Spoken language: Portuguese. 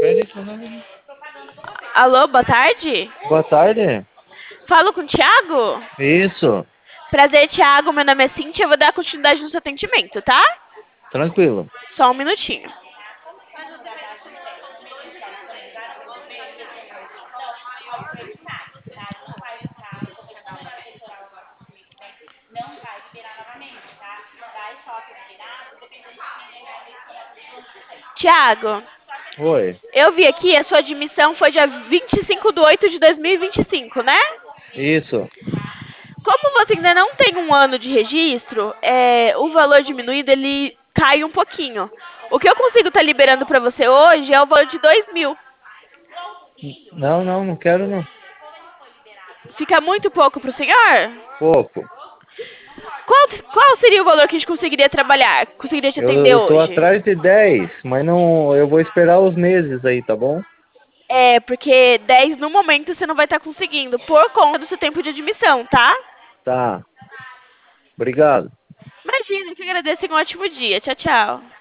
Alô, boa tarde. Boa tarde. Falo com o Thiago? Isso, Prazer, Thiago. Meu nome é Cintia. Eu vou dar continuidade no seu atendimento, tá? tranquilo. Só um minutinho. Thiago, Oi. eu vi aqui, a sua admissão foi dia 25/8/2025, né? Isso. Como você ainda não tem um ano de registro, o valor diminuído ele cai um pouquinho. O que eu consigo estar liberando para você hoje é o valor de 2.000. Não, não, não quero não. Fica muito pouco para o senhor? Pouco. Qual seria o valor que a gente conseguiria trabalhar? Conseguiria te atender Eu tô hoje? atrás de 10, mas não, eu vou esperar os meses aí, tá bom? É, porque 10 no momento você não vai estar conseguindo, por conta do seu tempo de admissão, tá? Tá. Obrigado. Imagina, eu que agradeço e um ótimo dia. Tchau, tchau.